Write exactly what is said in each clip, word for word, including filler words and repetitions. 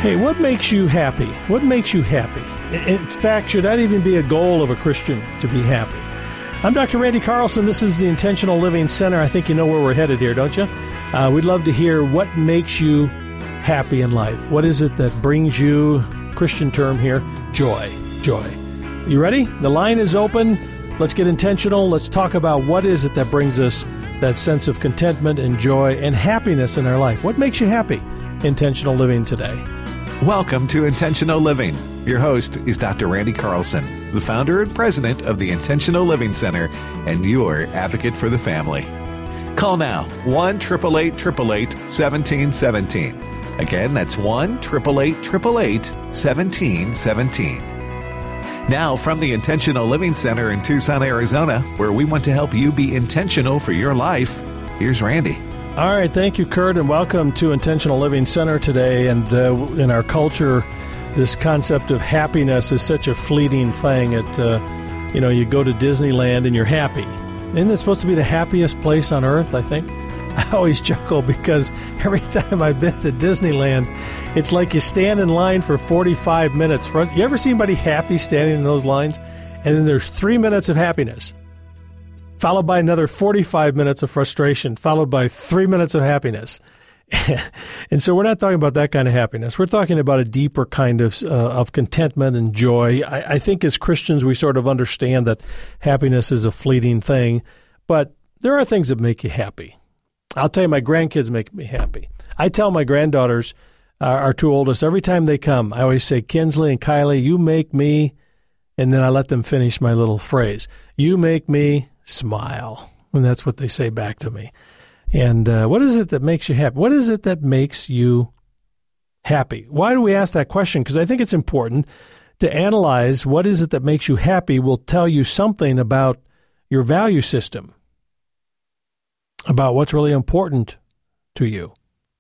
Hey, what makes you happy? What makes you happy? In fact, should that even be a goal of a Christian, to be happy? I'm Doctor Randy Carlson. This is the Intentional Living Center. I think you know where we're headed here, don't you? Uh, we'd love to hear what makes you happy in life. What is it that brings you, Christian term here, joy, joy. You ready? The line is open. Let's get intentional. Let's talk about what is it that brings us that sense of contentment and joy and happiness in our life. What makes you happy? Intentional living today. Welcome to Intentional Living. Your host is Doctor Randy Carlson, the founder and president of the Intentional Living Center and your advocate for the family. Call now, one eight eight eight eight eight, one seven one seven. Again, that's one eight eight eight eight eight, one seven one seven. Now, from the Intentional Living Center in Tucson, Arizona, where we want to help you be intentional for your life, here's Randy. All right, thank you, Kurt, and welcome to Intentional Living Center today. And uh, in our culture, this concept of happiness is such a fleeting thing. It, uh, you know, you go to Disneyland and you're happy. Isn't it supposed to be the happiest place on earth, I think? I always chuckle because every time I've been to Disneyland, it's like you stand in line for forty-five minutes. You ever see anybody happy standing in those lines? And then there's three minutes of happiness, followed by another forty-five minutes of frustration, followed by three minutes of happiness. And so we're not talking about that kind of happiness. We're talking about a deeper kind of uh, of contentment and joy. I, I think as Christians, we sort of understand that happiness is a fleeting thing, but there are things that make you happy. I'll tell you, my grandkids make me happy. I tell my granddaughters, uh, our two oldest, every time they come, I always say, Kinsley and Kylie, you make me, and then I let them finish my little phrase. You make me smile. And that's what they say back to me. And uh, what is it that makes you happy? What is it that makes you happy? Why do we ask that question? Because I think it's important to analyze what is it that makes you happy will tell you something about your value system, about what's really important to you.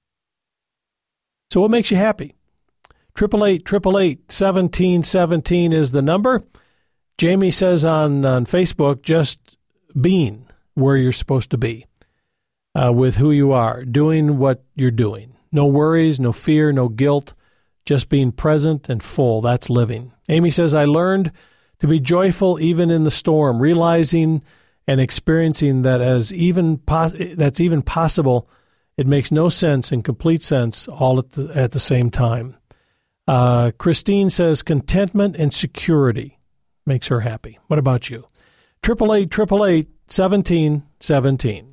So what makes you happy? Triple eight, triple eight, seventeen seventeen is the number. Jamie says on, on Facebook, just being where you're supposed to be, uh, with who you are, doing what you're doing. No worries, no fear, no guilt, just being present and full. That's living. Amy says, I learned to be joyful even in the storm, realizing and experiencing that as even pos- that's even possible. It makes no sense and complete sense all at the, at the same time. Uh, Christine says contentment and security makes her happy. What about you? Triple eight, triple eight, seventeen, seventeen.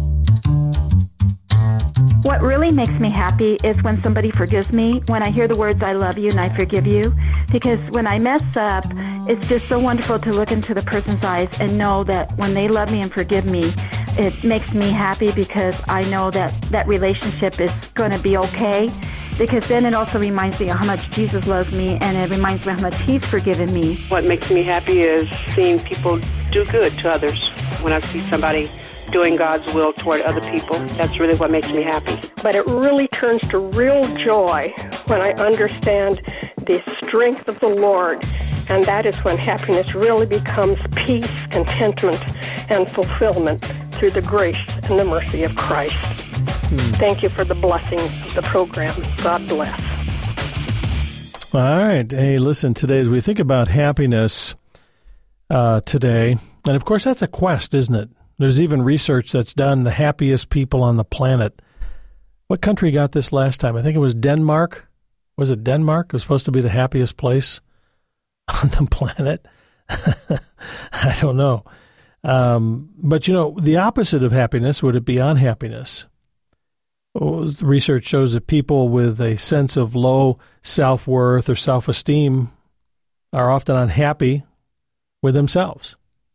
What really makes me happy is when somebody forgives me, when I hear the words, I love you and I forgive you. Because when I mess up, it's just so wonderful to look into the person's eyes and know that when they love me and forgive me, it makes me happy because I know that that relationship is going to be okay. Because then it also reminds me of how much Jesus loves me, and it reminds me how much He's forgiven me. What makes me happy is seeing people do good to others. When I see somebody doing God's will toward other people, that's really what makes me happy. But it really turns to real joy when I understand the strength of the Lord, and that is when happiness really becomes peace, contentment, and fulfillment through the grace and the mercy of Christ. Hmm. Thank you for the blessing of the program. God bless. All right. Hey, listen, today as we think about happiness uh, today, and of course that's a quest, isn't it? There's even research that's done, the happiest people on the planet. What country got this last time? I think it was Denmark. Was it Denmark? It was supposed to be the happiest place on the planet. I don't know. Um, but, you know, the opposite of happiness, would it be unhappiness? Well, research shows that people with a sense of low self-worth or self-esteem are often unhappy with themselves.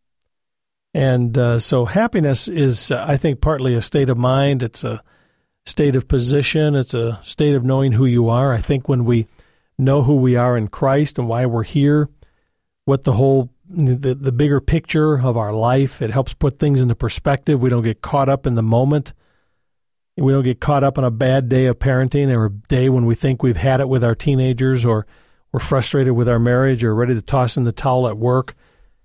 And uh, so happiness is, uh, I think, partly a state of mind. It's a state of position. It's a state of knowing who you are. I think when we know who we are in Christ and why we're here, what the whole, the, the bigger picture of our life, it helps put things into perspective. We don't get caught up in the moment. We don't get caught up on a bad day of parenting or a day when we think we've had it with our teenagers, or we're frustrated with our marriage or ready to toss in the towel at work.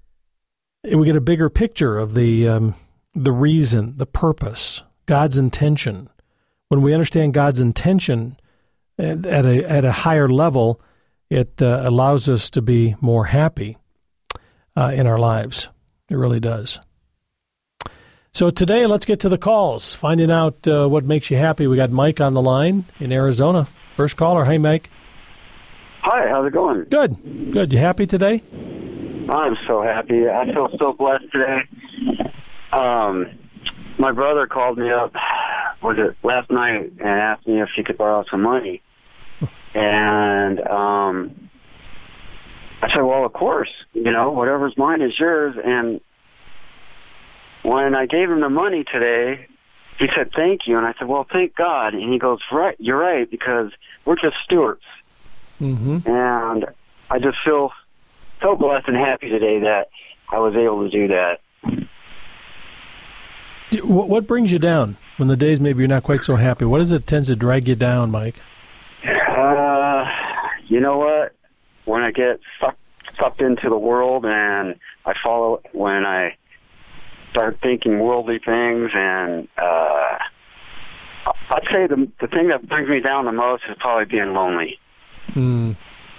We get a bigger picture of the um, the reason, the purpose, God's intention. When we understand God's intention, at a at a higher level, it uh, allows us to be more happy uh, in our lives. It really does. So today, let's get to the calls, finding out uh, what makes you happy. We got Mike on the line in Arizona. First caller. Hey, Mike. Hi, how's it going? Good. Good. You happy today? I'm so happy. I feel so blessed today. Um, my brother called me up, was it last night, and asked me if he could borrow some money. And um, I said, well, of course. You know, whatever's mine is yours. And when I gave him the money today, he said, thank you. And I said, well, thank God. And he goes, right, you're right, because we're just stewards. Mm-hmm. And I just feel so blessed and happy today that I was able to do that. What brings you down when the days maybe you're not quite so happy? What is it that tends to drag you down, Mike? Uh, you know what? When I get sucked, sucked into the world and I follow, when I start thinking worldly things, and uh, I'd say the the thing that brings me down the most is probably being lonely. Mm.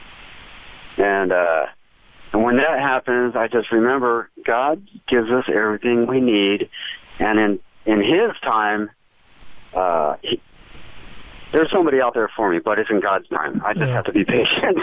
And uh, and when that happens, I just remember God gives us everything we need, and in in His time, uh, he, there's somebody out there for me, but it's in God's time. I just yeah. have to be patient.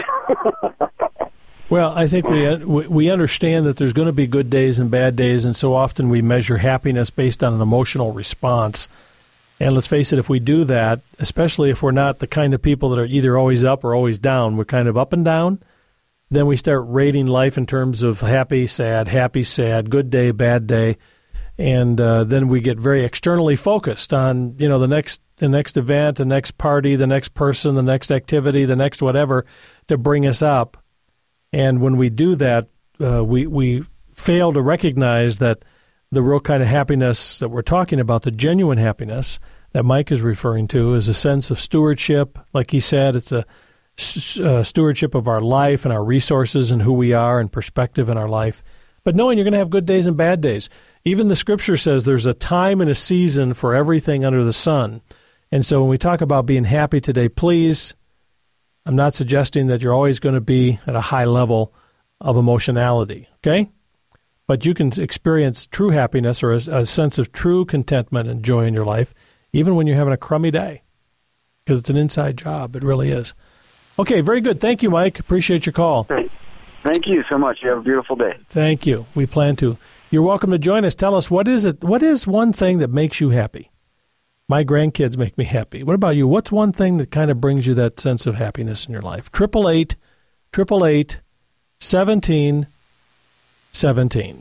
Well, I think we we understand that there's going to be good days and bad days, and so often we measure happiness based on an emotional response. And let's face it, if we do that, especially if we're not the kind of people that are either always up or always down, we're kind of up and down, then we start rating life in terms of happy, sad, happy, sad, good day, bad day, and uh, then we get very externally focused on, you know, the next the next event, the next party, the next person, the next activity, the next whatever to bring us up. And when we do that, uh, we we fail to recognize that the real kind of happiness that we're talking about, the genuine happiness that Mike is referring to, is a sense of stewardship. Like he said, it's a uh, stewardship of our life and our resources and who we are and perspective in our life. But knowing you're going to have good days and bad days. Even the Scripture says there's a time and a season for everything under the sun. And so when we talk about being happy today, please, I'm not suggesting that you're always going to be at a high level of emotionality, okay? But you can experience true happiness or a, a sense of true contentment and joy in your life, even when you're having a crummy day, because it's an inside job. It really is. Okay, very good. Thank you, Mike. Appreciate your call. Great. Thank you so much. You have a beautiful day. Thank you. We plan to. You're welcome to join us. Tell us, what is it? What is one thing that makes you happy? My grandkids make me happy. What about you? What's one thing that kind of brings you that sense of happiness in your life? Triple eight, triple eight, seventeen, seventeen.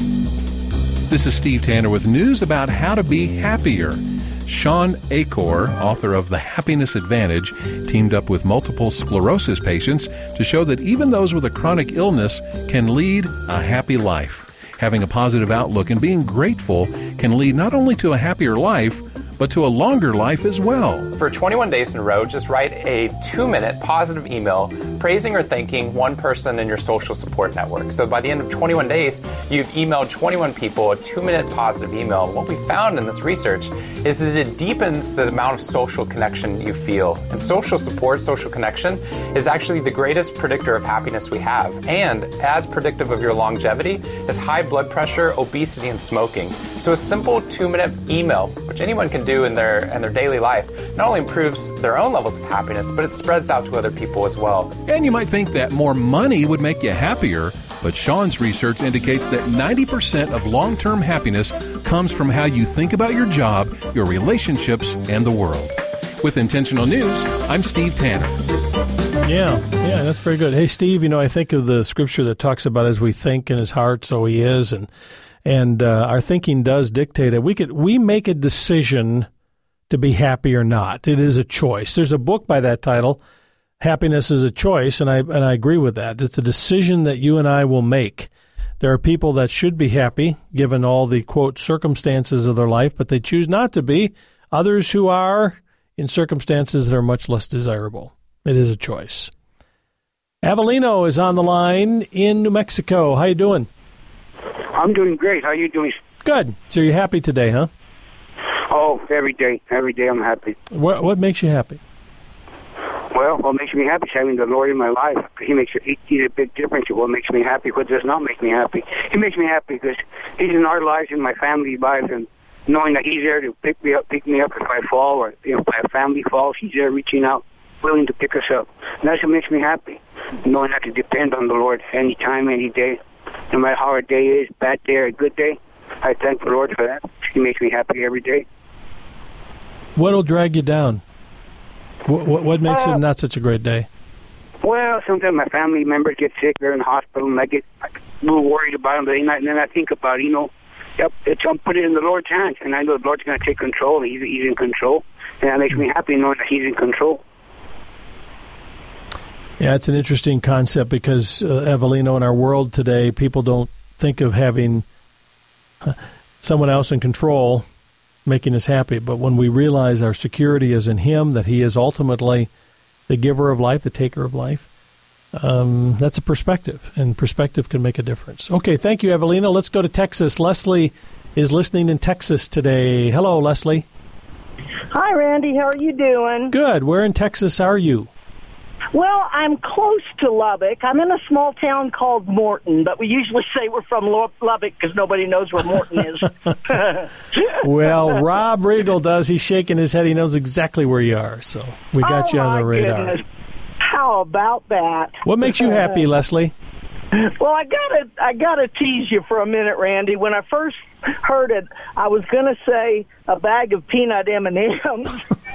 This is Steve Tanner with news about how to be happier. Sean Achor, author of The Happiness Advantage, teamed up with multiple sclerosis patients to show that even those with a chronic illness can lead a happy life. Having a positive outlook and being grateful can lead not only to a happier life, but to a longer life as well. For twenty-one days in a row, just write a two-minute positive email praising or thanking one person in your social support network. So by the end of twenty-one days, you've emailed twenty-one people a two-minute positive email. What we found in this research is that it deepens the amount of social connection you feel. And social support, social connection, is actually the greatest predictor of happiness we have, and as predictive of your longevity as high blood pressure, obesity, and smoking. So a simple two-minute email, which anyone can do in their in their daily life, not only improves their own levels of happiness, but it spreads out to other people as well. And you might think that more money would make you happier, but Sean's research indicates that ninety percent of long-term happiness comes from how you think about your job, your relationships, and the world. With Intentional News, I'm Steve Tanner. Yeah, yeah, that's very good. Hey, Steve, you know, I think of the scripture that talks about as we think in his heart, so he is, and And uh, our thinking does dictate it. We could we make a decision to be happy or not. It is a choice. There's a book by that title, Happiness is a Choice, and I and I agree with that. It's a decision that you and I will make. There are people that should be happy, given all the, quote, circumstances of their life, but they choose not to be. Others who are in circumstances that are much less desirable. It is a choice. Avelino is on the line in New Mexico. How you doing? I'm doing great. How are you doing? Good. So you're happy today, huh? Oh, every day. Every day I'm happy. What, what makes you happy? Well, what makes me happy is having the Lord in my life. He makes a, he, he's a big difference in what makes me happy, what does not make me happy. He makes me happy because he's in our lives, in my family's lives, and knowing that he's there to pick me up, pick me up if I fall, or you know, if my family falls, he's there reaching out, willing to pick us up. And that's what makes me happy, knowing I can depend on the Lord any time, any day, no matter how our day is, bad day or a good day. I thank the Lord for that. He makes me happy every day. What'll drag you down? What, what, what makes uh, it not such a great day? Well, sometimes my family members get sick. They're in the hospital, and I get a little worried about them. But and then I think about, you know, yep, it's, I'm putting it in the Lord's hands, and I know the Lord's going to take control. He's, he's in control, and that makes me happy knowing that He's in control. Yeah, it's an interesting concept because, uh, Evelino, in our world today, people don't think of having someone else in control making us happy. But when we realize our security is in Him, that He is ultimately the giver of life, the taker of life, um, that's a perspective, and perspective can make a difference. Okay, thank you, Evelina. Let's go to Texas. Leslie is listening in Texas today. Hello, Leslie. Hi, Randy. How are you doing? Good. Where in Texas are you? Well, I'm close to Lubbock. I'm in a small town called Morton, but we usually say we're from Lubbock because nobody knows where Morton is. Well, Rob Riggle does. He's shaking his head. He knows exactly where you are, so we got oh, you on the radar. Goodness. How about that? What makes you happy, Leslie? Well, I gotta, I gotta tease you for a minute, Randy. When I first heard it, I was gonna say a bag of peanut M and M's.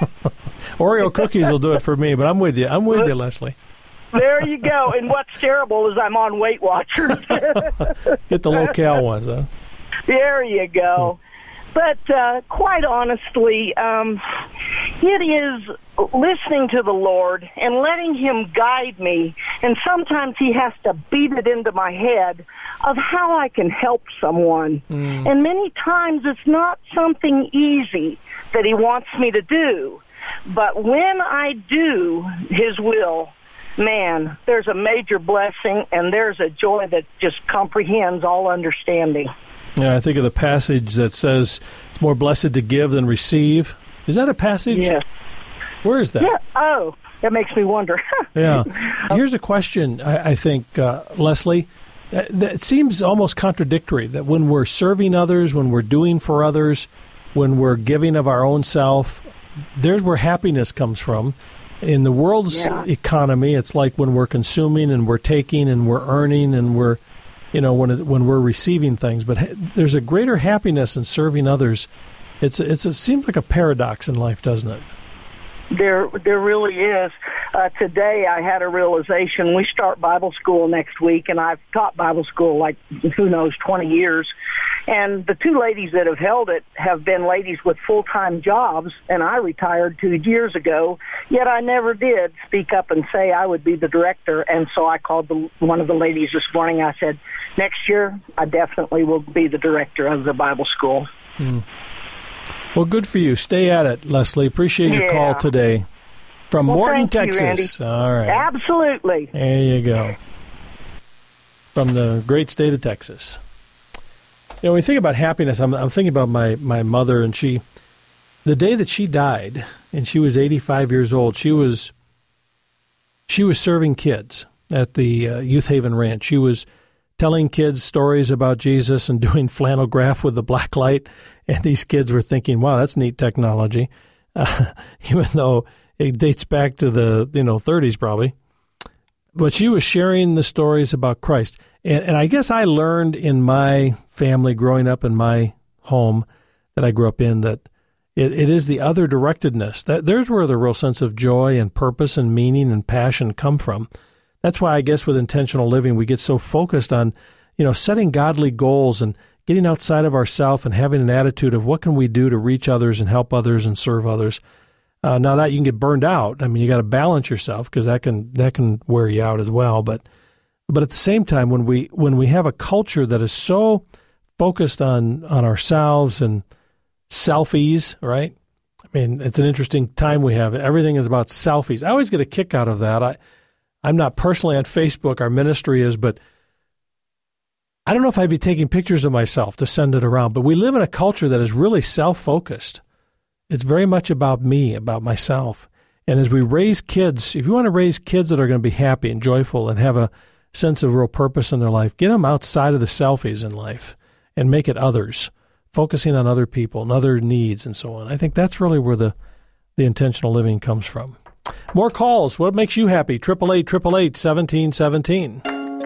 Oreo cookies will do it for me, but I'm with you. I'm with you, Leslie. There you go. And what's terrible is I'm on Weight Watchers. Get the low-cal ones, huh? There you go. But uh, quite honestly, um, it is listening to the Lord and letting Him guide me. And sometimes He has to beat it into my head of how I can help someone. Mm. And many times it's not something easy that He wants me to do. But when I do His will, man, there's a major blessing and there's a joy that just comprehends all understanding. Yeah, I think of the passage that says it's more blessed to give than receive. Is that a passage? Yes. Where is that? Yeah. Oh, that makes me wonder. Yeah. Here's a question, I, I think, uh, Leslie. That, that it seems almost contradictory that when we're serving others, when we're doing for others, when we're giving of our own self, there's where happiness comes from. In the world's yeah. economy, it's like when we're consuming and we're taking and we're earning and we're, you know, when it, when we're receiving things. But ha- there's a greater happiness in serving others. It's it's it seems like a paradox in life, doesn't it? There, there really is. Uh, today I had a realization. We start Bible school next week, and I've taught Bible school like, who knows, twenty years. And the two ladies that have held it have been ladies with full-time jobs, and I retired two years ago, yet I never did speak up and say I would be the director. And so I called the, one of the ladies this morning. I said, next year I definitely will be the director of the Bible school. Hmm. Well, good for you. Stay at it, Leslie. Appreciate your yeah. call today. From well, Morton, thank Texas. You, All right. Absolutely. There you go. From the great state of Texas. You know, when you think about happiness, I'm, I'm thinking about my, my mother, and she, the day that she died, and she was eighty-five years old, she was she was serving kids at the uh, Youth Haven Ranch. She was telling kids stories about Jesus and doing flannel graph with the black light, and these kids were thinking, wow, that's neat technology, uh, even though it dates back to the, you know, thirties probably. But she was sharing the stories about Christ. And, and I guess I learned in my family growing up in my home that I grew up in that it, it is the other directedness. That there's where the real sense of joy and purpose and meaning and passion come from. That's why I guess with intentional living, we get so focused on, you know, setting godly goals and getting outside of ourselves and having an attitude of what can we do to reach others and help others and serve others. Uh, now that you can get burned out, I mean, you got to balance yourself because that can that can wear you out as well. But but at the same time, when we when we have a culture that is so focused on on ourselves and selfies, right? I mean, it's an interesting time we have. Everything is about selfies. I always get a kick out of that. I I'm not personally on Facebook. Our ministry is, but I don't know if I'd be taking pictures of myself to send it around. But we live in a culture that is really self-focused. It's very much about me, about myself. And as we raise kids, if you want to raise kids that are going to be happy and joyful and have a sense of real purpose in their life, get them outside of the selfies in life and make it others, focusing on other people and other needs and so on. I think that's really where the, the intentional living comes from. More calls. What makes you happy? eight eight eight, eight eight eight, one seven one seven.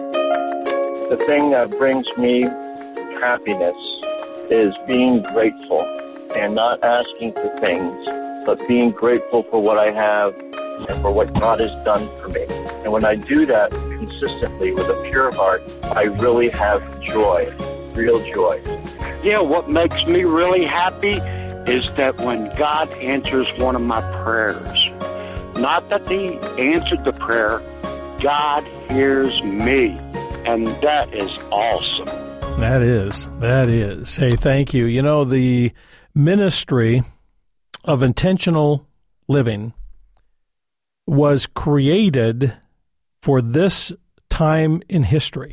The thing that brings me happiness is being grateful and not asking for things, but being grateful for what I have and for what God has done for me. And when I do that consistently with a pure heart, I really have joy, real joy. Yeah, what makes me really happy is that when God answers one of my prayers, not that He answered the prayer, God hears me. And that is awesome. That is. That is. Hey, thank you. You know, the ministry of intentional living was created for this time in history.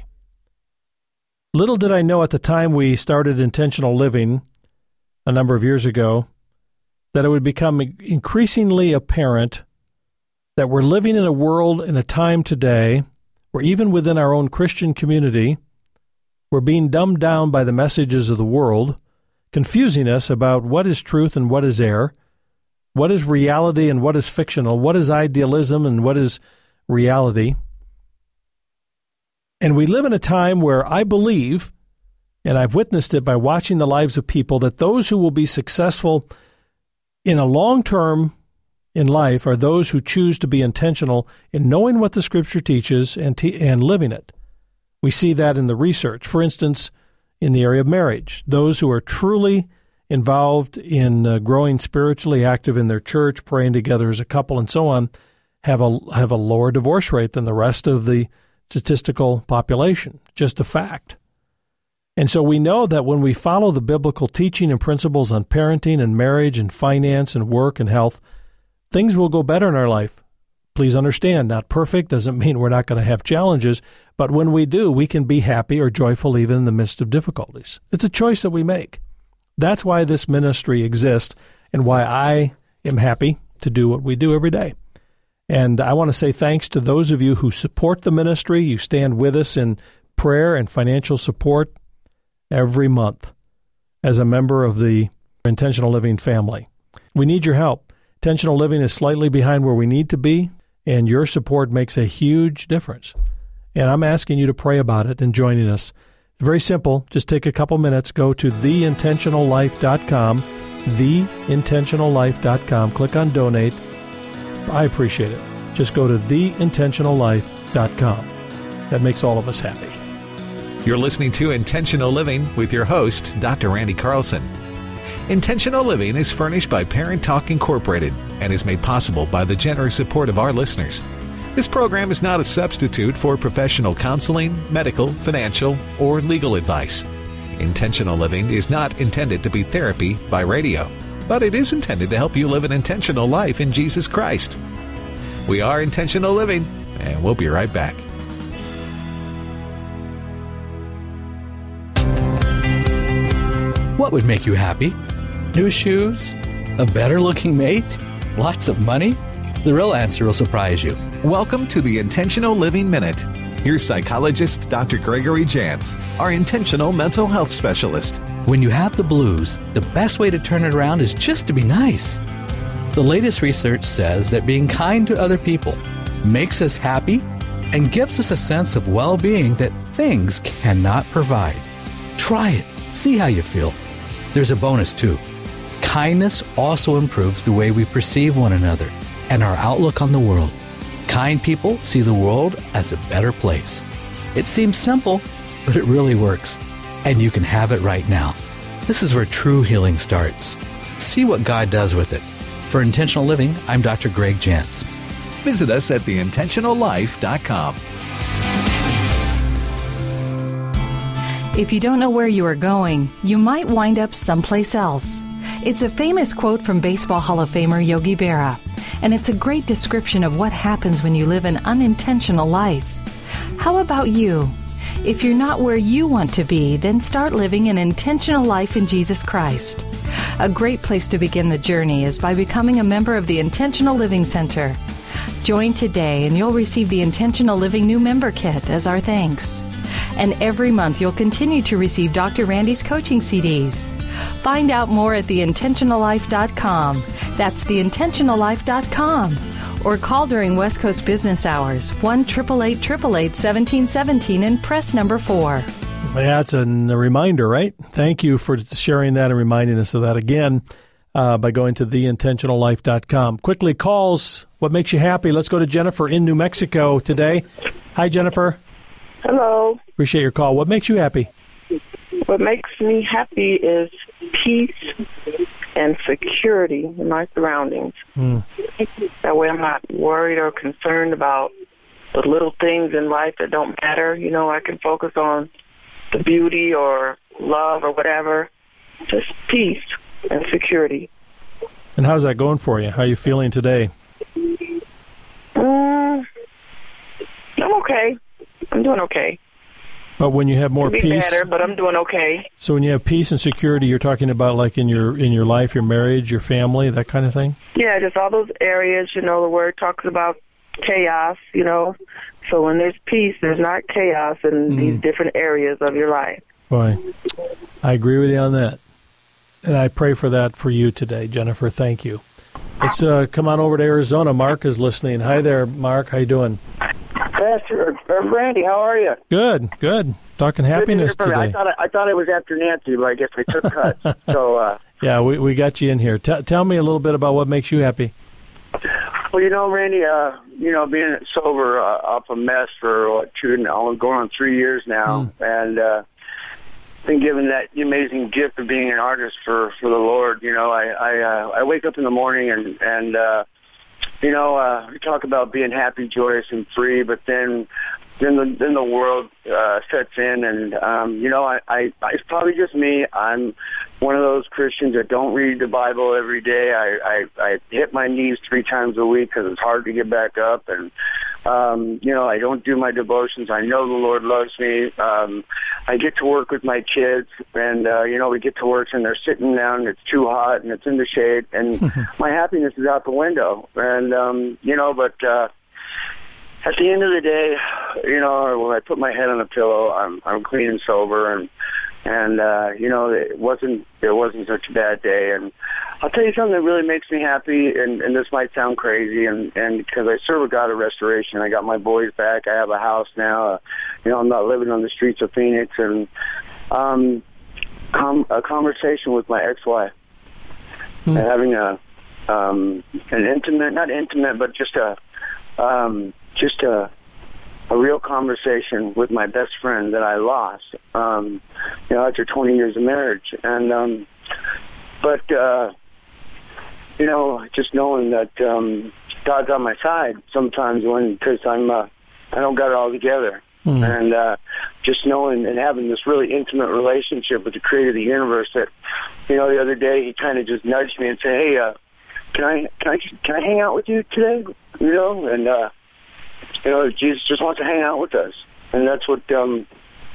Little did I know at the time we started intentional living a number of years ago that it would become increasingly apparent that we're living in a world, in a time today, where even within our own Christian community, we're being dumbed down by the messages of the world, confusing us about what is truth and what is error, what is reality and what is fictional, what is idealism and what is reality. And we live in a time where I believe, and I've witnessed it by watching the lives of people, that those who will be successful in a long term in life are those who choose to be intentional in knowing what the Scripture teaches and te- and living it. We see that in the research. For instance, in the area of marriage, those who are truly involved in uh, growing spiritually active in their church, praying together as a couple, and so on, have a have a lower divorce rate than the rest of the statistical population. Just a fact. And so we know that when we follow the biblical teaching and principles on parenting and marriage and finance and work and health, things will go better in our life. Please understand, not perfect doesn't mean we're not going to have challenges, but when we do, we can be happy or joyful even in the midst of difficulties. It's a choice that we make. That's why this ministry exists and why I am happy to do what we do every day. And I want to say thanks to those of you who support the ministry. You stand with us in prayer and financial support every month as a member of the Intentional Living family. We need your help. Intentional living is slightly behind where we need to be, and your support makes a huge difference. And I'm asking you to pray about it and joining us. It's very simple. Just take a couple minutes. Go to the intentional life dot com, the intentional life dot com. Click on Donate. I appreciate it. Just go to the intentional life dot com. That makes all of us happy. You're listening to Intentional Living with your host, Doctor Randy Carlson. Intentional Living is furnished by Parent Talk Incorporated and is made possible by the generous support of our listeners. This program is not a substitute for professional counseling, medical, financial, or legal advice. Intentional Living is not intended to be therapy by radio, but it is intended to help you live an intentional life in Jesus Christ. We are Intentional Living, and we'll be right back. What would make you happy? New shoes? A better-looking mate? Lots of money? The real answer will surprise you. Welcome to the Intentional Living Minute. Here's psychologist Doctor Gregory Jantz, our intentional mental health specialist. When you have the blues, the best way to turn it around is just to be nice. The latest research says that being kind to other people makes us happy and gives us a sense of well-being that things cannot provide. Try it. See how you feel. There's a bonus, too. Kindness also improves the way we perceive one another and our outlook on the world. Kind people see the world as a better place. It seems simple, but it really works. And you can have it right now. This is where true healing starts. See what God does with it. For Intentional Living, I'm Doctor Greg Jantz. Visit us at the intentional life dot com. If you don't know where you are going, you might wind up someplace else. It's a famous quote from Baseball Hall of Famer Yogi Berra, and it's a great description of what happens when you live an unintentional life. How about you? If you're not where you want to be, then start living an intentional life in Jesus Christ. A great place to begin the journey is by becoming a member of the Intentional Living Center. Join today and you'll receive the Intentional Living New Member Kit as our thanks. And every month you'll continue to receive Doctor Randy's coaching C Ds. Find out more at the intentional life dot com. That's the intentional life dot com. Or call during West Coast business hours, one eight eight eight, eight eight eight, one seven one seven and press number four. That's a reminder, right? Thank you for sharing that and reminding us of that again uh, by going to the intentional life dot com. Quickly, calls. What makes you happy? Let's go to Jennifer in New Mexico today. Hi, Jennifer. Hello. Appreciate your call. What makes you happy? What makes me happy is peace and security in my surroundings. Mm. That way I'm not worried or concerned about the little things in life that don't matter. You know, I can focus on the beauty or love or whatever. Just peace and security. And how's that going for you? How are you feeling today? Mm, I'm okay. I'm doing okay. But when you have more Could be peace, better, but I'm doing okay. So when you have peace and security, you're talking about like in your in your life, your marriage, your family, that kind of thing? Yeah, just all those areas. You know, the word talks about chaos. You know, so when there's peace, there's not chaos in mm. these different areas of your life. Boy, I agree with you on that, and I pray for that for you today, Jennifer. Thank you. Let's uh, come on over to Arizona. Mark is listening. Hi there, Mark. How you doing? Pastor uh, Randy, how are you? Good, good. Talking happiness good to today. I thought I, I thought it was after Nancy, but I guess I took cuts. so uh, yeah, we we got you in here. T- tell me a little bit about what makes you happy. Well, you know, Randy, uh, you know, being sober uh, off a mess for what, two, going on three years now, mm. and uh, been given that amazing gift of being an artist for, for the Lord. You know, I I, uh, I wake up in the morning and and. Uh, You know, uh, we talk about being happy, joyous, and free, but then, then the then the world uh, sets in, and um, you know, I, I, it's probably just me. I'm one of those Christians that don't read the Bible every day. I, I, I hit my knees three times a week because it's hard to get back up, and um, you know, I don't do my devotions. I know the Lord loves me. Um, I get to work with my kids, and uh, you know, we get to work, and they're sitting down. And it's too hot, and it's in the shade, and my happiness is out the window. And um, you know, but uh, at the end of the day, you know, when I put my head on a pillow, I'm I'm clean and sober, and and uh, you know, it wasn't it wasn't such a bad day. And I'll tell you something that really makes me happy, and, and this might sound crazy, and and because I serve a God of restoration. I got my boys back. I have a house now. Uh, you know, I'm not living on the streets of Phoenix, and um, com- a conversation with my ex-wife, mm. and having a um, an intimate, not intimate, but just a um, just a a real conversation with my best friend that I lost, um, you know, after twenty years of marriage, and um, but. Uh, You know, just knowing that um, God's on my side sometimes when, because I'm, uh, I don't got it all together. Mm. And uh, just knowing and having this really intimate relationship with the creator of the universe that, you know, the other day he kind of just nudged me and said, hey, uh, can I, can I, can I hang out with you today? You know, and, uh, you know, Jesus just wants to hang out with us. And that's what, um,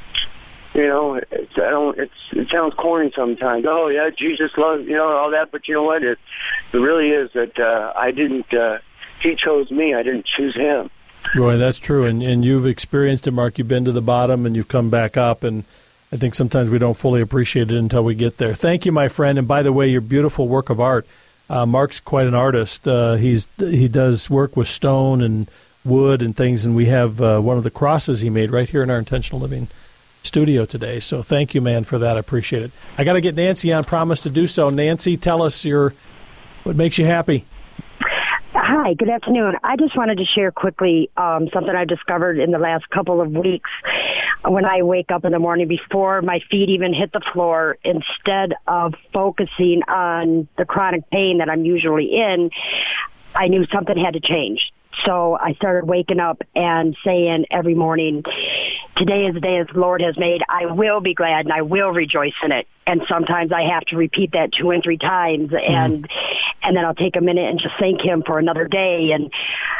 You know, it's, I don't. It's, it sounds corny sometimes. Oh, yeah, Jesus loves, you know, all that. But you know what? It, it really is that uh, I didn't. Uh, he chose me. I didn't choose him. Roy, that's true. And and you've experienced it, Mark. You've been to the bottom and you've come back up. And I think sometimes we don't fully appreciate it until we get there. Thank you, my friend. And by the way, your beautiful work of art. Uh, Mark's quite an artist. Uh, he's he does work with stone and wood and things. And we have uh, one of the crosses he made right here in our Intentional Living studio today. So thank you, man, for that. I appreciate it. I got to get Nancy on. Promise to do so. Nancy, tell us your what makes you happy. Hi, good afternoon. I just wanted to share quickly um, something I've discovered in the last couple of weeks. When I wake up in the morning, before my feet even hit the floor, instead of focusing on the chronic pain that I'm usually in, I knew something had to change. So I started waking up and saying every morning, today is the day that the Lord has made. I will be glad and I will rejoice in it. And sometimes I have to repeat that two and three times, and mm. and then I'll take a minute and just thank him for another day. And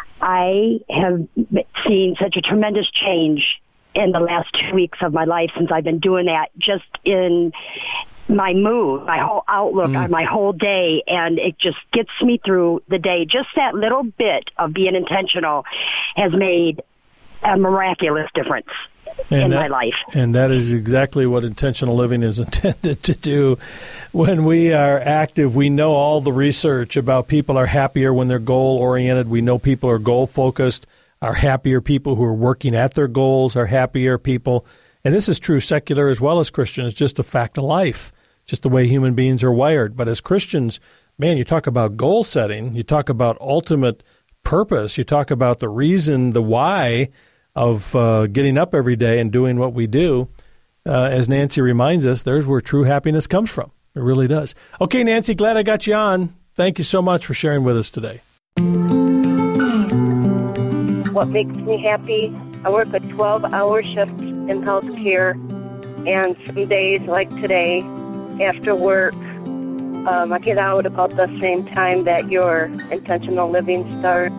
I have seen such a tremendous change in the last two weeks of my life since I've been doing that, just in my mood, my whole outlook Mm. on my whole day, and it just gets me through the day. Just that little bit of being intentional has made a miraculous difference And in that- my life. And that is exactly what intentional living is intended to do. When we are active, we know all the research about people are happier when they're goal-oriented. We know people are goal-focused, are happier people who are working at their goals, are happier people. And this is true secular as well as Christian. It's just a fact of life, just the way human beings are wired. But as Christians, man, you talk about goal setting, you talk about ultimate purpose, you talk about the reason, the why of uh, getting up every day and doing what we do. Uh, as Nancy reminds us, there's where true happiness comes from. It really does. Okay, Nancy, glad I got you on. Thank you so much for sharing with us today. What makes me happy, I work a twelve-hour shift in healthcare, and some days like today, after work, um, I get out about the same time that your intentional living starts,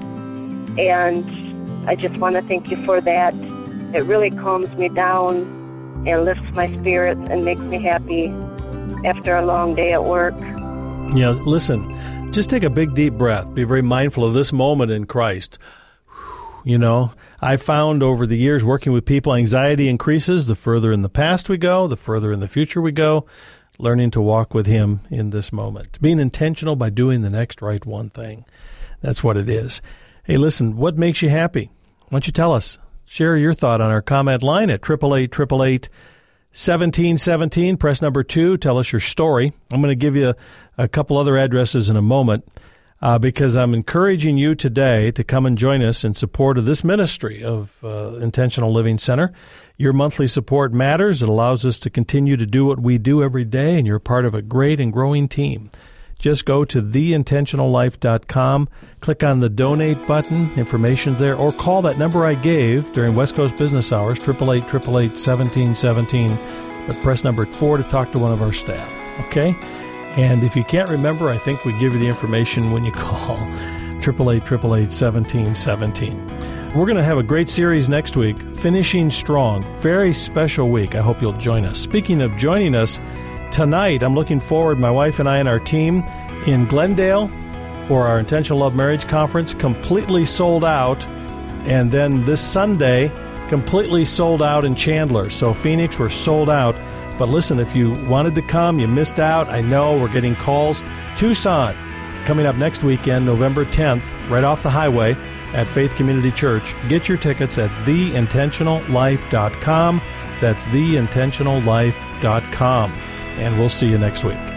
and I just want to thank you for that. It really calms me down and lifts my spirits and makes me happy after a long day at work. Yeah, listen, just take a big, deep breath. Be very mindful of this moment in Christ. You know, I found over the years working with people, anxiety increases the further in the past we go, the further in the future we go, learning to walk with Him in this moment. Being intentional by doing the next right one thing. That's what it is. Hey, listen, what makes you happy? Why don't you tell us? Share your thought on our comment line at eight eight eight, eight eight eight, seventeen seventeen. Press number two. Tell us your story. I'm going to give you a, a couple other addresses in a moment uh, because I'm encouraging you today to come and join us in support of this ministry of uh, Intentional Living Center. Your monthly support matters. It allows us to continue to do what we do every day, and you're part of a great and growing team. Just go to the intentional life dot com, click on the donate button, information there, or call that number I gave during West Coast business hours, eight eight eight, eight eight eight, seventeen seventeen, but press number four to talk to one of our staff, okay? And if you can't remember, I think we give you the information when you call eight eight eight, eight eight eight, seventeen seventeen. We're going to have a great series next week, Finishing Strong. Very special week. I hope you'll join us. Speaking of joining us, tonight, I'm looking forward, my wife and I and our team, in Glendale for our Intentional Love Marriage Conference, completely sold out. And then this Sunday, completely sold out in Chandler. So Phoenix, we're sold out. But listen, if you wanted to come, you missed out. I know we're getting calls. Tucson, coming up next weekend, November tenth, right off the highway at Faith Community Church. Get your tickets at the intentional life dot com. That's the intentional life dot com. And we'll see you next week.